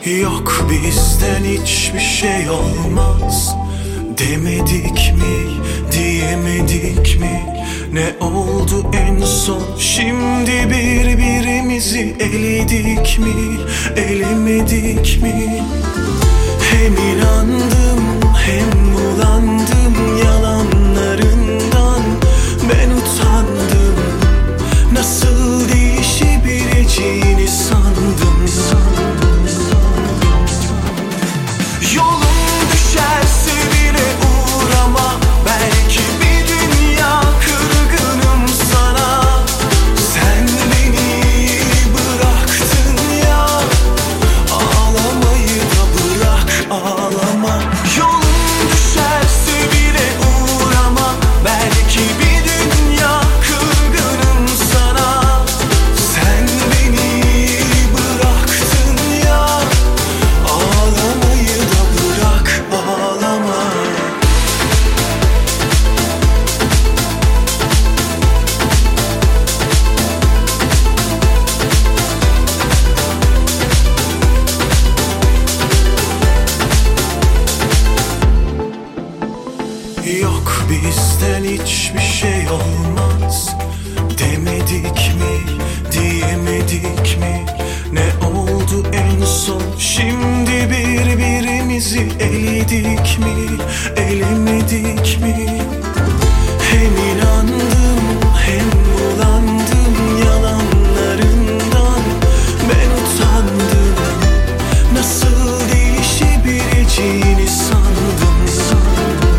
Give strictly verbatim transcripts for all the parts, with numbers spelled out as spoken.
Yok bizden hiçbir şey olmaz demedik mi, diyemedik mi? Ne oldu en son? Şimdi birbirimizi eledik mi, elemedik mi? Hem inandım hem bulandım yalanlarından. Ben utandım, nasıl değişebileceğini sandım, sandım. Yolun düşerse bile uğrama, belki bir dünya kırgınım sana. Sen beni bıraktın ya, ağlamayı da bırak, ağlama. Yolun düşerse bile uğrama, belki bir dünya kırgınım sana. Sen beni bıraktın ya, ağlamayı da bırak, ağlama. Yok bizden hiçbir şey olmaz demedik mi, diyemedik mi? Ne oldu en son? Şimdi birbirimizi eledik mi, elemedik mi? Hem inandım hem bulandım yalanlarından. Ben utandım, nasıl değişebileceğini sandım, sandım.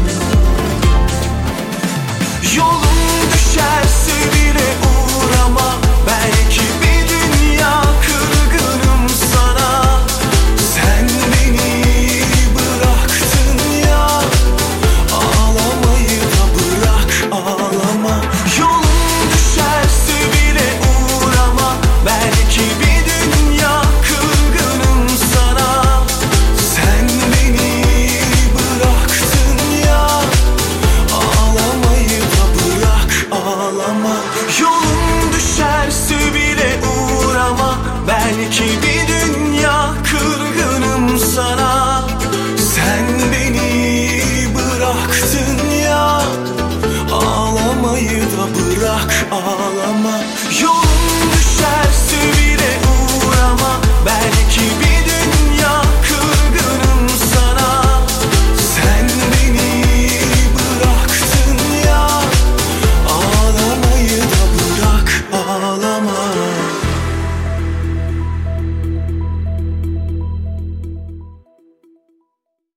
Yolun düşerse bile uğrama, belki bir dünya kırgınım sana. Sen beni bıraktın ya, ağlamayı da bırak, ağlama. Yolun düşerse bile uğrama, belki bir dünya kırgınım sana. Sen beni bıraktın ya, ağlamayı da bırak, ağlama. Yolun düşerse bile uğrama, belki bir dünya kırgınım sana. Sen beni bıraktın ya, ağlamayı da bırak, ağlama. Yolun düşerse